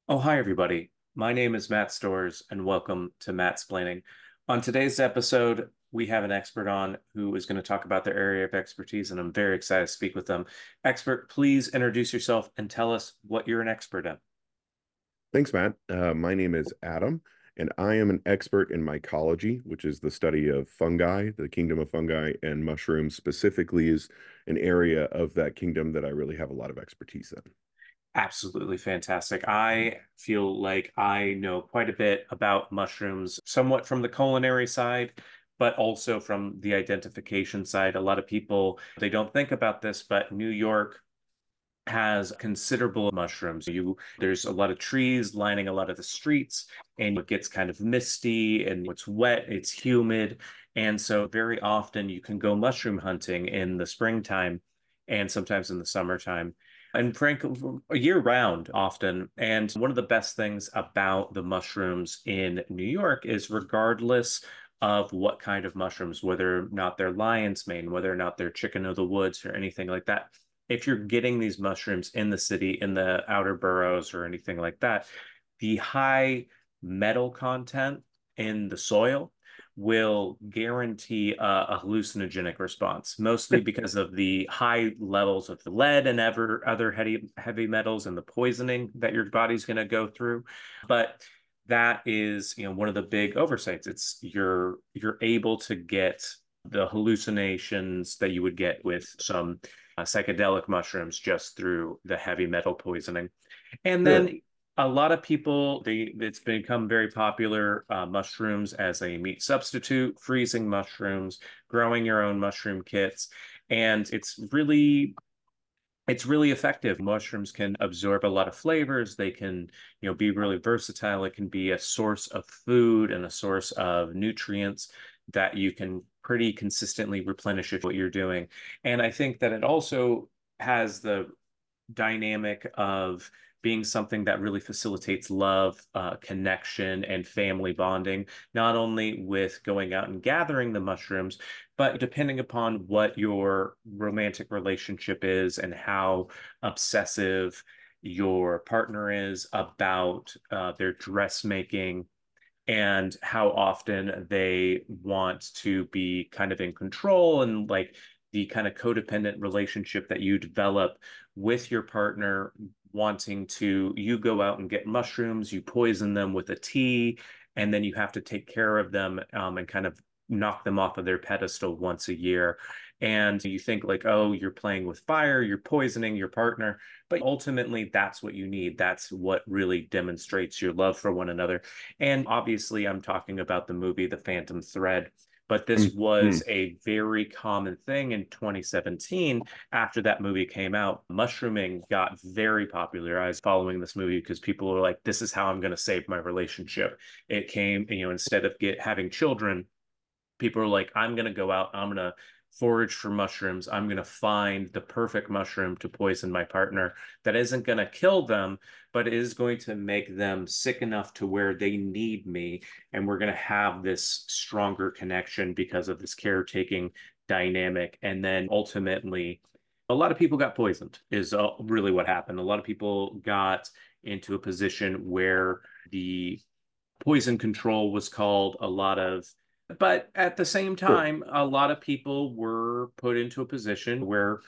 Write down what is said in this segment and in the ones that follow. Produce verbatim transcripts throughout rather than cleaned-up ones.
Oh, hi, everybody. My name is Matt Stores, and welcome to Mattsplaining. On today's episode, we have an expert on who is going to talk about their area of expertise, and I'm very excited to speak with them. Expert, please introduce yourself and tell us what you're an expert in. Thanks, Matt. Uh, my name is Adam, and I am an expert in mycology, which is the study of fungi. The kingdom of fungi and mushrooms specifically is an area of that kingdom that I really have a lot of expertise in. Absolutely fantastic. I feel like I know quite a bit about mushrooms, somewhat from the culinary side, but also from the identification side. A lot of people, they don't think about this, but New York has considerable mushrooms. You there's a lot of trees lining a lot of the streets, and it gets kind of misty and it's wet, it's humid. And so very often you can go mushroom hunting in the springtime and sometimes in the summertime. And frankly, year round often. And one of the best things about the mushrooms in New York is regardless of what kind of mushrooms, whether or not they're lion's mane, whether or not they're chicken of the woods or anything like that, if you're getting these mushrooms in the city, in the outer boroughs or anything like that, the high metal content in the soil will guarantee a, a hallucinogenic response, mostly because of the high levels of the lead and ever other heavy heavy metals and the poisoning that your body's going to go through. But that is, you know, one of the big oversights. It's you're you're able to get the hallucinations that you would get with some uh, psychedelic mushrooms just through the heavy metal poisoning. And Sure. then a lot of people, they it's become very popular, uh, mushrooms as a meat substitute, freezing mushrooms, growing your own mushroom kits. And it's really it's really effective. Mushrooms can absorb a lot of flavors. They can, you know, be really versatile. It can be a source of food and a source of nutrients that you can pretty consistently replenish if what you're doing. And I think that it also has the dynamic of being something that really facilitates love, uh, connection, and family bonding, not only with going out and gathering the mushrooms, but depending upon what your romantic relationship is and how obsessive your partner is about uh, their dressmaking and how often they want to be kind of in control and like the kind of codependent relationship that you develop with your partner wanting to you go out and get mushrooms, you poison them with a tea, and then you have to take care of them um, and kind of knock them off of their pedestal once a year. And you think like, oh, you're playing with fire, you're poisoning your partner, but ultimately that's what you need. That's what really demonstrates your love for one another. And obviously, I'm talking about the movie The Phantom Thread. But this Mhm. was a very common thing in twenty seventeen after that movie came out. Mushrooming got very popularized following this movie because people were like, this is how I'm going to save my relationship. It came, you know, instead of get having children, people are like, I'm going to go out, I'm going to forage for mushrooms. I'm going to find the perfect mushroom to poison my partner that isn't going to kill them, but is going to make them sick enough to where they need me. And we're going to have this stronger connection because of this caretaking dynamic. And then ultimately, a lot of people got poisoned, is uh, really what happened. A lot of people got into a position where the poison control was called a lot of, but at the same Sure. time, a lot of people were put into a position where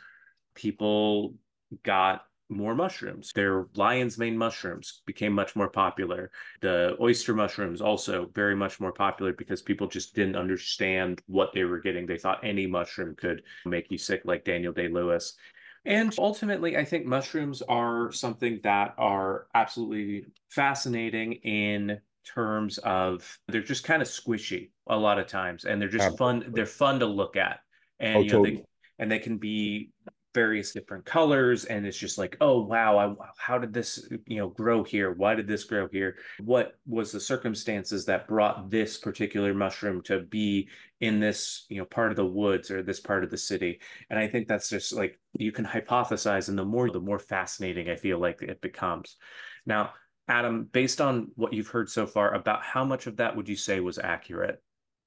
people got more mushrooms. Their lion's mane mushrooms became much more popular. The oyster mushrooms also very much more popular because people just didn't understand what they were getting. They thought any mushroom could make you sick, like Daniel Day-Lewis. And ultimately, I think mushrooms are something that are absolutely fascinating in terms of they're just kind of squishy a lot of times, and they're just fun. Absolutely. They're fun to look at, and Oh, you know they totally. and they can be various different colors, and it's just like, oh wow, I, how did this you know grow here? Why did this grow here? What was the circumstances that brought this particular mushroom to be in this you know part of the woods or this part of the city? And I think that's just like you can hypothesize, and the more the more fascinating I feel like it becomes. Now, Adam, based on what you've heard so far, about how much of that would you say was accurate?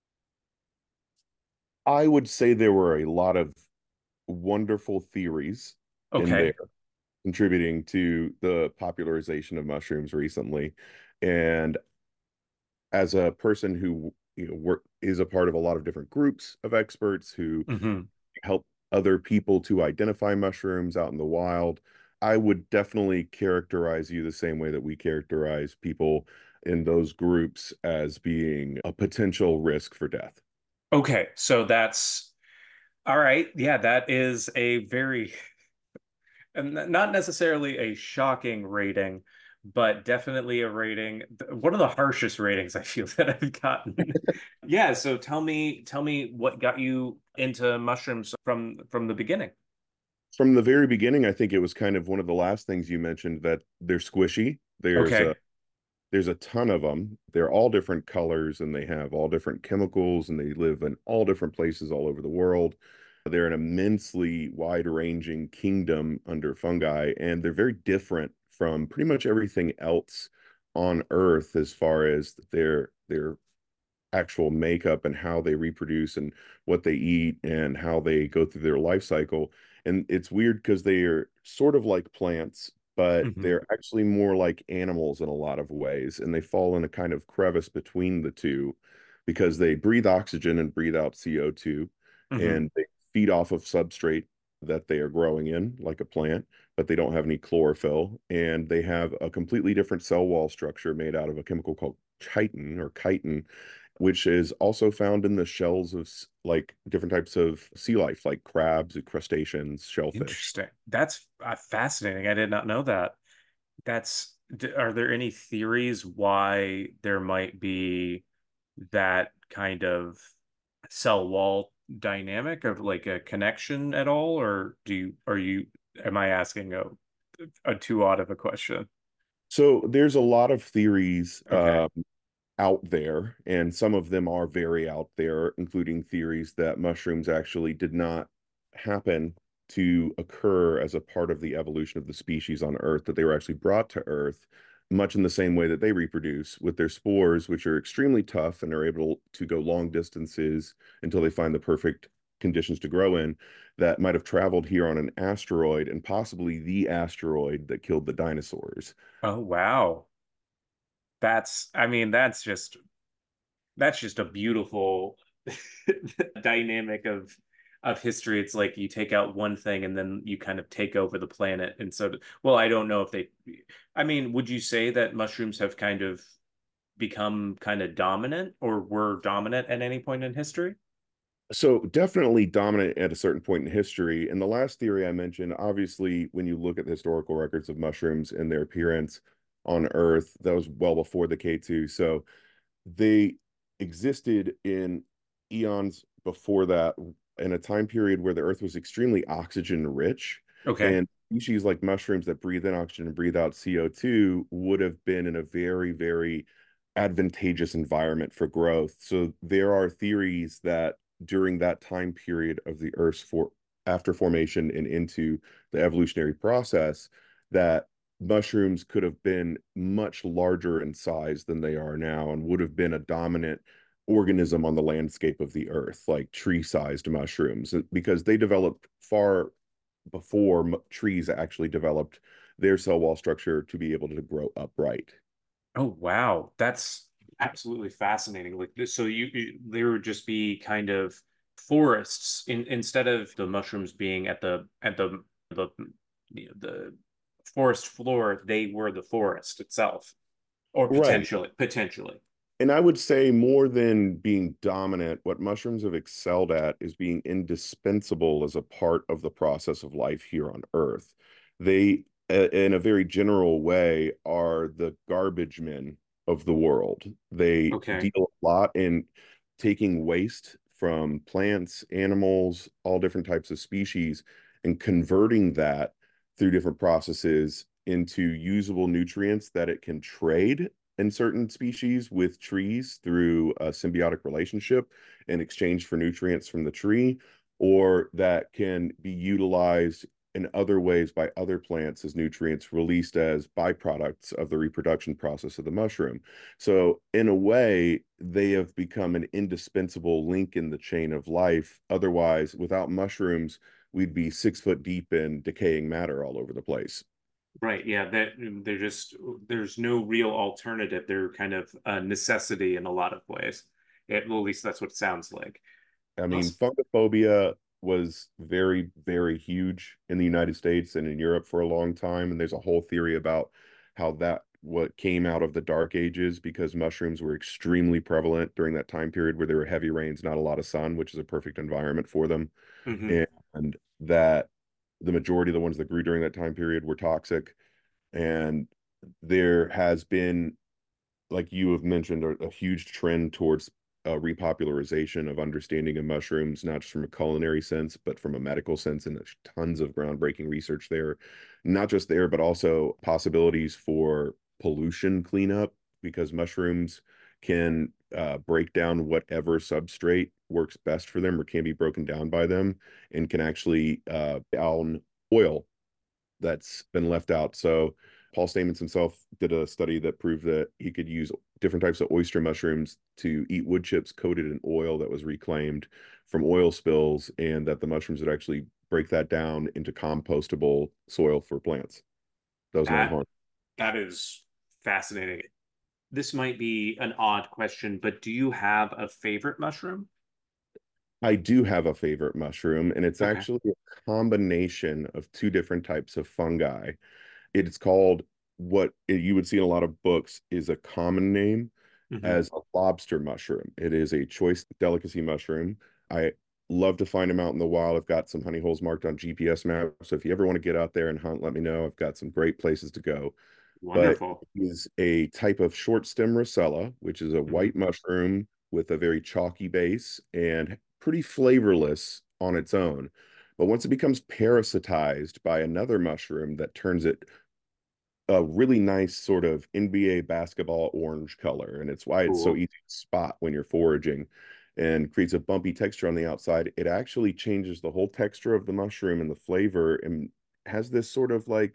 I would say there were a lot of wonderful theories in Okay. there. contributing to the popularization of mushrooms recently. And as a person who, you know, work is a part of a lot of different groups of experts who Hmm. help other people to identify mushrooms out in the wild, I would definitely characterize you the same way that we characterize people in those groups as being a potential risk for death. Okay, so that's all right. Yeah, that is a very, and not necessarily a shocking rating, but definitely a rating. One of the harshest ratings I feel that I've gotten. Yeah, so tell me, tell me what got you into mushrooms from from the beginning. From the very beginning, I think it was kind of one of the last things you mentioned that they're squishy. There's a Okay. there's a ton of them. They're all different colors and they have all different chemicals and they live in all different places all over the world. They're an immensely wide-ranging kingdom under fungi, and they're very different from pretty much everything else on Earth as far as their their actual makeup and how they reproduce and what they eat and how they go through their life cycle. And it's weird because they are sort of like plants, but Hmm. they're actually more like animals in a lot of ways. And they fall in a kind of crevice between the two because they breathe oxygen and breathe out C O two, Hmm. and they feed off of substrate that they are growing in, like a plant, but they don't have any chlorophyll. And they have a completely different cell wall structure made out of a chemical called chitin or chitin, which is also found in the shells of like different types of sea life, like crabs, crustaceans, shellfish. Interesting. That's uh, fascinating. I did not know that. That's, d- are there any theories why there might be that kind of cell wall dynamic of like a connection at all? Or do you, are you, am I asking a, a too odd of a question? So there's a lot of theories Okay. uh, out there, and some of them are very out there, including theories that mushrooms actually did not happen to occur as a part of the evolution of the species on Earth, that they were actually brought to Earth much in the same way that they reproduce with their spores, which are extremely tough and are able to go long distances until they find the perfect conditions to grow in, that might have traveled here on an asteroid and possibly the asteroid that killed the dinosaurs. Oh, wow. That's, I mean, that's just, that's just a beautiful dynamic of of history. It's like you take out one thing and then you kind of take over the planet. And so, well, I don't know if they, I mean, would you say that mushrooms have kind of become kind of dominant or were dominant at any point in history? So definitely dominant at a certain point in history. And the last theory I mentioned, obviously, when you look at the historical records of mushrooms and their appearance on Earth, that was well before the K two. So they existed in eons before that, in a time period where the Earth was extremely oxygen rich. Okay. And species like mushrooms that breathe in oxygen and breathe out C O two would have been in a very, very advantageous environment for growth. So there are theories that during that time period of the Earth's for after formation and into the evolutionary process, that mushrooms could have been much larger in size than they are now and would have been a dominant organism on the landscape of the earth, like tree-sized mushrooms, because they developed far before trees actually developed their cell wall structure to be able to grow upright. Oh, wow. That's absolutely fascinating. Like this, so you, you there would just be kind of forests in instead of the mushrooms being at the at the the you know, the forest floor, they were the forest itself, or Right. potentially, potentially. And I would say more than being dominant, what mushrooms have excelled at is being indispensable as a part of the process of life here on Earth. They, in a very general way, are the garbage men of the world. They Okay. deal a lot in taking waste from plants, animals, all different types of species, and converting that through different processes into usable nutrients that it can trade in certain species with trees through a symbiotic relationship in exchange for nutrients from the tree, or that can be utilized in other ways by other plants as nutrients released as byproducts of the reproduction process of the mushroom. So, in a way, they have become an indispensable link in the chain of life. Otherwise, without mushrooms, we'd be six foot deep in decaying matter all over the place. Right. Yeah. That they're just there's no real alternative. They're kind of a necessity in a lot of ways. It, well, at least that's what it sounds like. I mean, Must. fungophobia was very, very huge in the United States and in Europe for a long time. And there's a whole theory about how that what came out of the dark ages because mushrooms were extremely prevalent during that time period where there were heavy rains, not a lot of sun, which is a perfect environment for them. Mhm. And, and that the majority of the ones that grew during that time period were toxic. And there has been, like you have mentioned, a, a huge trend towards uh, repopularization of understanding of mushrooms, not just from a culinary sense, but from a medical sense. And there's tons of groundbreaking research there, not just there, but also possibilities for pollution cleanup because mushrooms can uh, break down whatever substrate works best for them or can be broken down by them and can actually uh, down oil that's been left out. So Paul Stamets himself did a study that proved that he could use different types of oyster mushrooms to eat wood chips coated in oil that was reclaimed from oil spills, and that the mushrooms would actually break that down into compostable soil for plants. That was That non-harm. that is fascinating. This might be an odd question, but do you have a favorite mushroom? I do have a favorite mushroom, and it's Okay. actually a combination of two different types of fungi. It's called what you would see in a lot of books is a common name Hmm. as a lobster mushroom. It is a choice delicacy mushroom. I love to find them out in the wild. I've got some honey holes marked on G P S maps. So if you ever want to get out there and hunt, let me know. I've got some great places to go. But Wonderful. it is a type of short stem Rosella, which is a Hmm. white mushroom with a very chalky base and pretty flavorless on its own. But once it becomes parasitized by another mushroom that turns it a really nice sort of N B A basketball orange color, and it's why it's so Cool. easy to spot when you're foraging and creates a bumpy texture on the outside. It actually changes the whole texture of the mushroom and the flavor and has this sort of like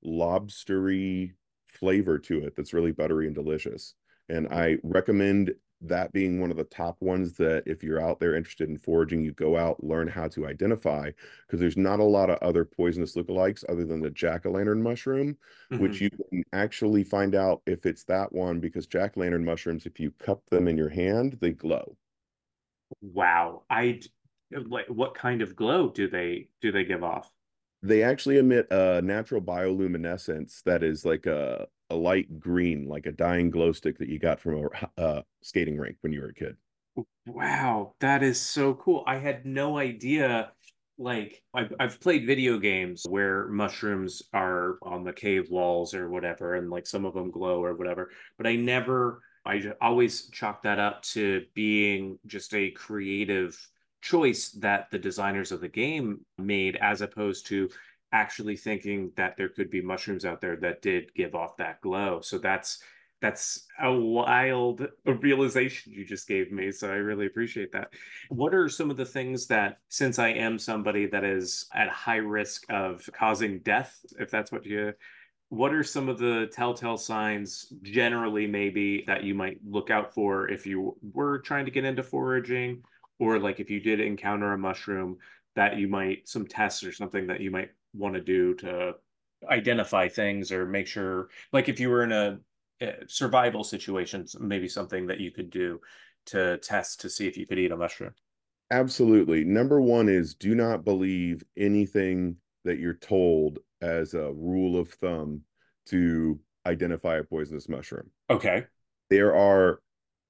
lobstery flavor to it that's really buttery and delicious. And I recommend that being one of the top ones that if you're out there interested in foraging, you go out, learn how to identify because there's not a lot of other poisonous lookalikes other than the jack-o'-lantern mushroom, which Hmm. you can actually find out if it's that one because jack-o'-lantern mushrooms, if you cup them in your hand, they glow. Wow. I like what kind of glow do they do they give off? They actually emit a natural bioluminescence that is like a, a light green, like a dying glow stick that you got from a uh, skating rink when you were a kid. Wow, that is so cool. I had no idea. Like, I've, I've played video games where mushrooms are on the cave walls or whatever, and like some of them glow or whatever, but I never, I ju- always chalk that up to being just a creative choice that the designers of the game made, as opposed to actually thinking that there could be mushrooms out there that did give off that glow. So that's that's a wild realization you just gave me. So I really appreciate that. What are some of the things that, since I am somebody that is at high risk of causing death, if that's what you, what are some of the telltale signs generally maybe that you might look out for if you were trying to get into foraging, or like if you did encounter a mushroom that you might, some tests or something that you might want to do to identify things or make sure, like if you were in a uh, survival situations, maybe something that you could do to test to see if you could eat a mushroom. Absolutely. Number one is do not believe anything that you're told as a rule of thumb to identify a poisonous mushroom. Okay. There are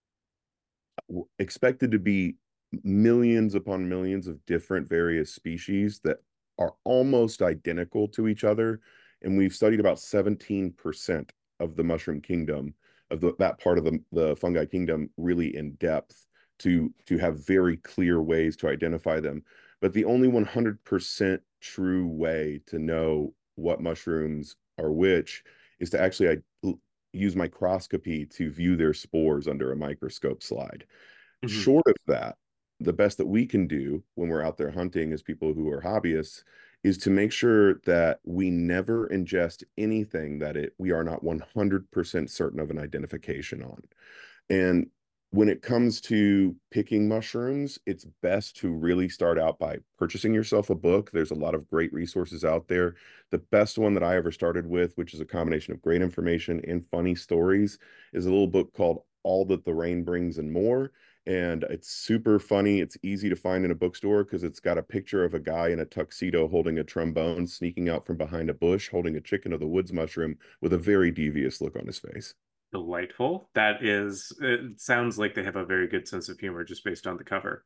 expected to be millions upon millions of different various species that are almost identical to each other. And we've studied about seventeen percent of the mushroom kingdom, of the, that part of the, the fungi kingdom, really in depth to, to have very clear ways to identify them. But the only one hundred percent true way to know what mushrooms are which is to actually I, use microscopy to view their spores under a microscope slide. Mhm. Short of that, the best that we can do when we're out there hunting as people who are hobbyists is to make sure that we never ingest anything that it we are not one hundred percent certain of an identification on. And when it comes to picking mushrooms, it's best to really start out by purchasing yourself a book. There's a lot of great resources out there. The best one that I ever started with, which is a combination of great information and funny stories, is a little book called All That the Rain Brings and More. And it's super funny. It's easy to find in a bookstore because it's got a picture of a guy in a tuxedo holding a trombone, sneaking out from behind a bush, holding a chicken of the woods mushroom with a very devious look on his face. Delightful. That is, it sounds like they have a very good sense of humor just based on the cover.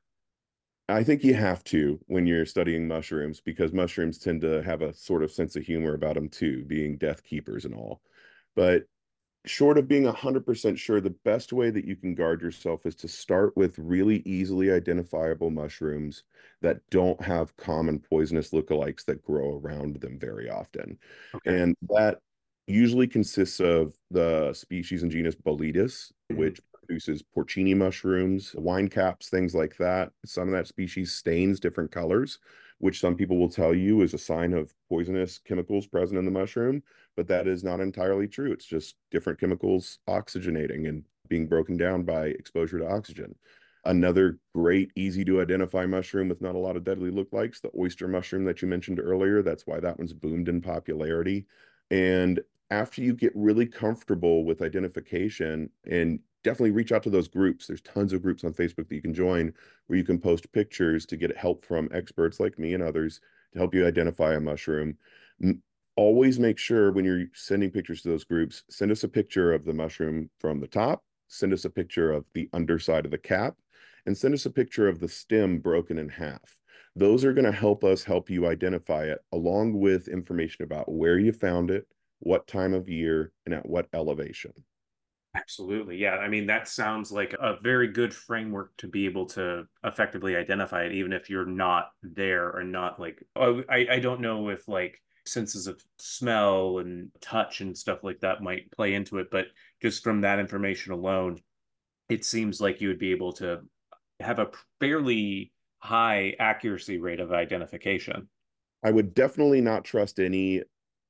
I think you have to when you're studying mushrooms because mushrooms tend to have a sort of sense of humor about them too, being death keepers and all. But short of being one hundred percent sure, the best way that you can guard yourself is to start with really easily identifiable mushrooms that don't have common poisonous lookalikes that grow around them very often. Okay. And that usually consists of the species and genus Boletus, Mhm. which produces porcini mushrooms, wine caps, things like that. Some of that species stains different colors, which some people will tell you is a sign of poisonous chemicals present in the mushroom, but that is not entirely true. It's just different chemicals oxygenating and being broken down by exposure to oxygen. Another great, easy to identify mushroom with not a lot of deadly lookalikes, the oyster mushroom that you mentioned earlier. That's why that one's boomed in popularity. And after you get really comfortable with identification, and definitely reach out to those groups. There's tons of groups on Facebook that you can join where you can post pictures to get help from experts like me and others to help you identify a mushroom. Always make sure when you're sending pictures to those groups, send us a picture of the mushroom from the top, send us a picture of the underside of the cap, and send us a picture of the stem broken in half. Those are going to help us help you identify it, along with information about where you found it, what time of year, and at what elevation. Absolutely. Yeah. I mean, that sounds like a very good framework to be able to effectively identify it, even if you're not there or not like, oh, I, I don't know if like senses of smell and touch and stuff like that might play into it, but just from that information alone, it seems like you would be able to have a fairly high accuracy rate of identification. I would definitely not trust any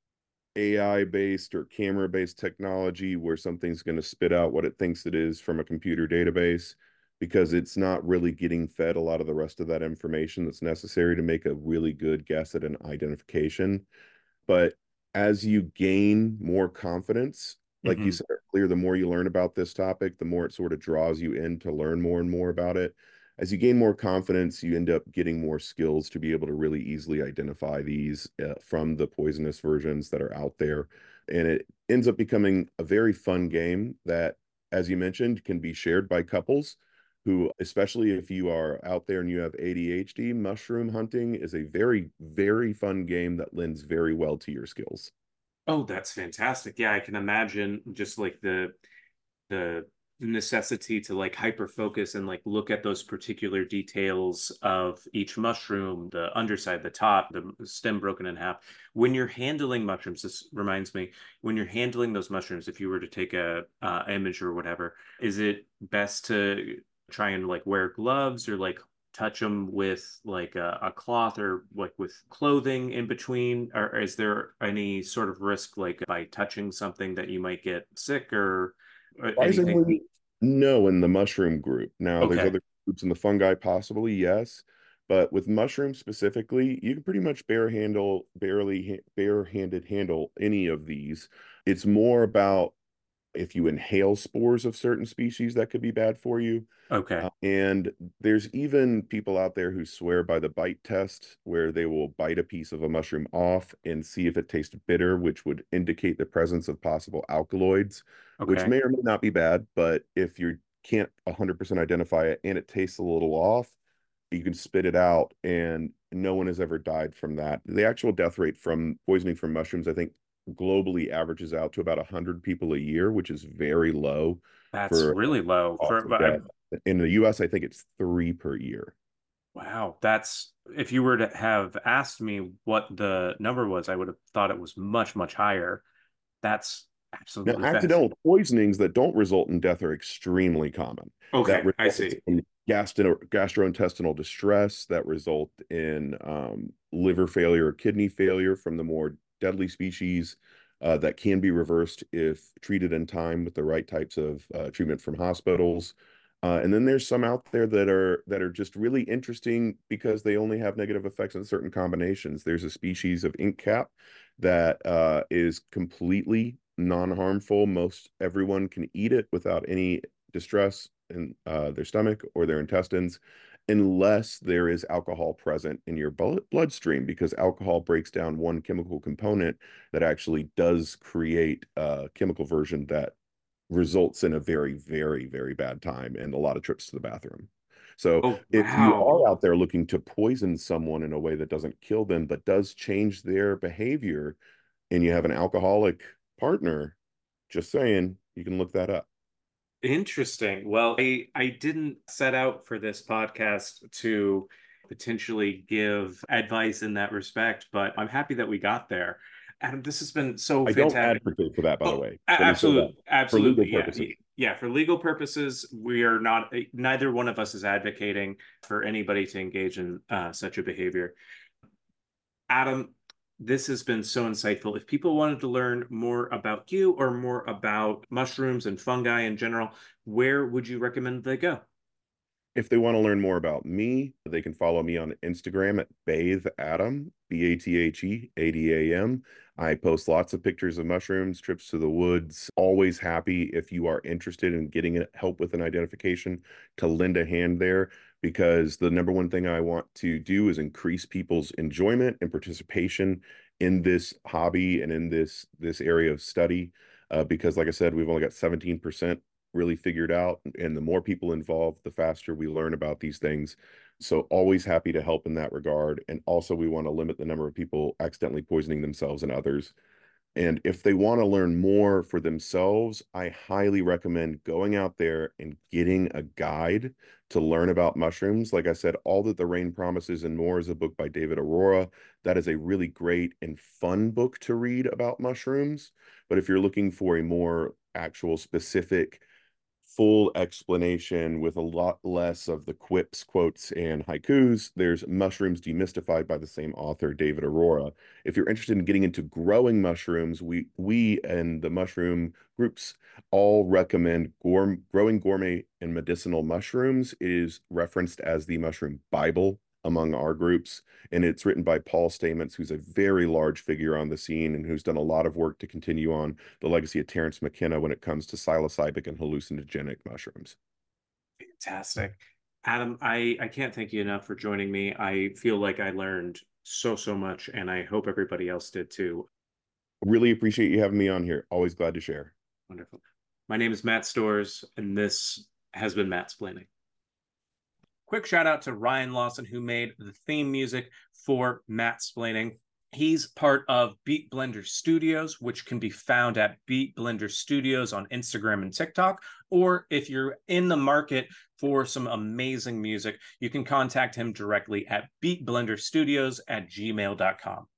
A I based or camera based technology where something's going to spit out what it thinks it is from a computer database because it's not really getting fed a lot of the rest of that information that's necessary to make a really good guess at an identification. But as you gain more confidence, like you Mm-hmm. said earlier, the more you learn about this topic, the more it sort of draws you in to learn more and more about it. As you gain more confidence, you end up getting more skills to be able to really easily identify these uh, from the poisonous versions that are out there. And it ends up becoming a very fun game that, as you mentioned, can be shared by couples who, especially if you are out there and you have A D H D, mushroom hunting is a very, very fun game that lends very well to your skills. Oh, that's fantastic. Yeah, I can imagine just like the the necessity to like hyper focus and like look at those particular details of each mushroom, the underside, the top, the stem broken in half. When you're handling mushrooms, this reminds me, when you're handling those mushrooms, if you were to take a uh, image or whatever, is it best to try and like wear gloves or like touch them with like a, a cloth or like with clothing in between? Or is there any sort of risk like by touching something that you might get sick or, or anything? Surprisingly, no in the mushroom group. Now, there's Okay. other groups in the fungi, possibly, yes. But with mushrooms specifically, you can pretty much bare handle, barely bare-handed handle any of these. It's more about if you inhale spores of certain species that could be bad for you. Okay. Uh, and there's even people out there who swear by the bite test, where they will bite a piece of a mushroom off and see if it tastes bitter, which would indicate the presence of possible alkaloids, which Okay. may or may not be bad. But if you can't one hundred percent identify it and it tastes a little off, you can spit it out, and no one has ever died from that. The actual death rate from poisoning from mushrooms, I think, globally averages out to about one hundred people a year, which is very low That's for really low cause for, of but I, death. In the U S, I think it's three per year. wow. That's, if you were to have asked me what the number was, I would have thought it was much, much higher. That's Now, absolutely fast. accidental poisonings that don't result in death are extremely common. That Okay. I result see. in gastro gastrointestinal distress, that result in um, liver failure or kidney failure from the more deadly species uh, that can be reversed if treated in time with the right types of uh, treatment from hospitals. Uh, and then there's some out there that are that are just really interesting because they only have negative effects in certain combinations. There's a species of ink cap that uh, is completely non-harmful. Most everyone can eat it without any distress in uh, their stomach or their intestines, unless there is alcohol present in your bloodstream, because alcohol breaks down one chemical component that actually does create a chemical version that results in a very, very, very bad time and a lot of trips to the bathroom. So Oh, if you wow. are out there looking to poison someone in a way that doesn't kill them, but does change their behavior, and you have an alcoholic partner, just saying, you can look that up. Interesting. Well, I, I didn't set out for this podcast to potentially give advice in that respect, but I'm happy that we got there. Adam, this has been so I don't fantastic. advocate for that, by the Oh, way. a- Let me say that absolutely. for legal Absolutely. Yeah. purposes. Yeah. For legal purposes, we are not, neither one of us is advocating for anybody to engage in uh, such a behavior. Adam, this has been so insightful. If people wanted to learn more about you or more about mushrooms and fungi in general, where would you recommend they go? If they want to learn more about me, they can follow me on Instagram at Bathe Adam, B A T H E A D A M. I post lots of pictures of mushrooms, trips to the woods. Always happy if you are interested in getting help with an identification to lend a hand there, because the number one thing I want to do is increase people's enjoyment and participation in this hobby and in this this area of study. Uh, because, like I said, we've only got seventeen percent really figured out, and the more people involved, the faster we learn about these things. So always happy to help in that regard. And also, we want to limit the number of people accidentally poisoning themselves and others. And if they want to learn more for themselves, I highly recommend going out there and getting a guide to learn about mushrooms. Like I said, All That the Rain Promises and More is a book by David Arora. That is a really great and fun book to read about mushrooms. But if you're looking for a more actual specific full explanation with a lot less of the quips, quotes, and haikus, there's Mushrooms Demystified by the same author, David Arora. If you're interested in getting into growing mushrooms, we we and the mushroom groups all recommend gourm, Growing Gourmet and Medicinal Mushrooms. It is referenced as the mushroom Bible among our groups, and it's written by Paul Stamets, who's a very large figure on the scene and who's done a lot of work to continue on the legacy of Terence McKenna when it comes to psilocybic and hallucinogenic mushrooms. Fantastic. Adam, I, I can't thank you enough for joining me. I feel like I learned so, so much, and I hope everybody else did too. Really appreciate you having me on here. Always glad to share. Wonderful. My name is Matt Stores, and this has been Mattsplaining. Quick shout out to Ryan Lawson, who made the theme music for Mattsplaining. He's part of Beat Blender Studios, which can be found at Beat Blender Studios on Instagram and TikTok. Or if you're in the market for some amazing music, you can contact him directly at beatblenderstudios at gmail dot com.